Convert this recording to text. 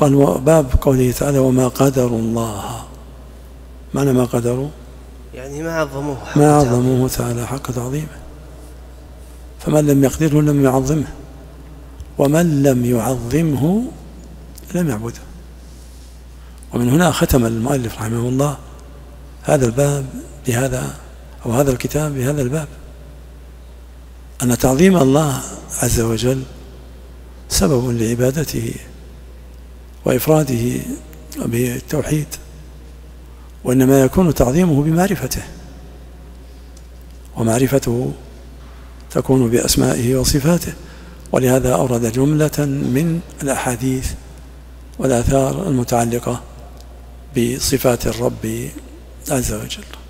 قال باب قوله تعالى وما قدروا الله، معنى ما قدروا يعني ما عظموه تعالى حق تعظيمه، فمن لم يقدره لم يعظمه، ومن لم يعظمه لم يعبده. ومن هنا ختم المؤلف رحمه الله هذا الباب بهذا، أو هذا الكتاب بهذا الباب، أن تعظيم الله عز وجل سبب لعبادته وإفراده بالتوحيد، وإنما يكون تعظيمه بمعرفته، ومعرفته تكون بأسمائه وصفاته. ولهذا أورد جملة من الأحاديث والآثار المتعلقة بصفات الرب عز وجل.